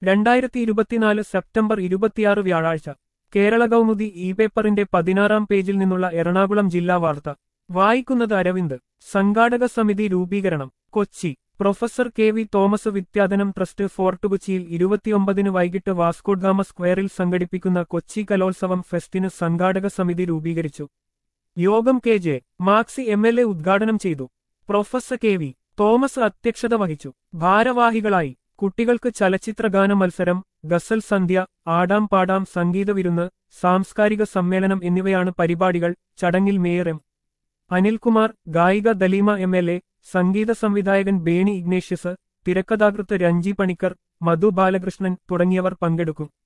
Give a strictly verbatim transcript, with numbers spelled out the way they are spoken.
രണ്ടായിരത്തി ഇരുപത്തിനാല് സെപ്റ്റംബർ ഇരുപത്തിയാറ് വ്യാഴാഴ്ച കേരള കൗമുദി ഇ പേപ്പറിന്റെ പതിനാറാം പേജിൽ നിന്നുള്ള എറണാകുളം ജില്ലാ വാർത്ത വായിക്കുന്നത് അരവിന്ദ്. സംഘാടക സമിതി രൂപീകരണം Kochi. Professor K V Thomas Vidyadhanam trust fort കൊച്ചിയിൽ ഇരുപത്തിയൊമ്പതിന് വൈകിട്ട് വാസ്കോഡ്ഗാമ സ്ക്വയറിൽ സംഘടിപ്പിക്കുന്ന കൊച്ചി കലോത്സവം ഫെസ്റ്റിന് സംഘാടക സമിതി രൂപീകരിച്ചു. യോഗം K J Maxi M L A ഉദ്ഘാടനം ചെയ്തു. പ്രൊഫസർ കെ വി തോമസ് അധ്യക്ഷത വഹിച്ചു. ഭാരവാഹികളായി കുട്ടികൾക്ക് ചലച്ചിത്രഗാന മത്സരം, ഗസൽ സന്ധ്യ, ആടാം പാടാം സംഗീത വിരുന്ന്, സാംസ്കാരിക സമ്മേളനം എന്നിവയാണ് പരിപാടികൾ. ചടങ്ങിൽ മേയർ എം അനിൽകുമാർ, ഗായിക ദലീമ എം എൽ എ, സംഗീത സംവിധായകൻ ബേണി ഇഗ്നേഷ്യസ്, തിരക്കഥാകൃത്ത് രഞ്ജി പണിക്കർ, മധു ബാലകൃഷ്ണൻ തുടങ്ങിയവർ പങ്കെടുക്കും.